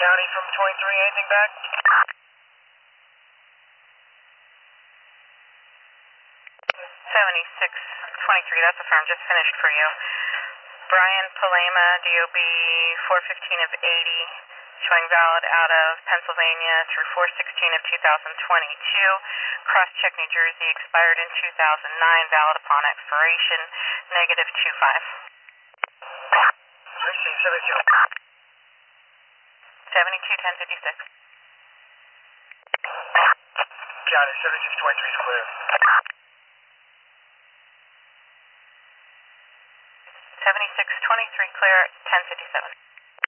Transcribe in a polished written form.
County from 23, anything back? 7623, that's affirmed, just finished for you. Brian Palema, DOB 415 of 80, showing valid out of Pennsylvania through 416 of 2022. Cross-check New Jersey, expired in 2009, valid upon expiration, negative 25. 721056. County 7623 is clear. 7623 clear, 1057.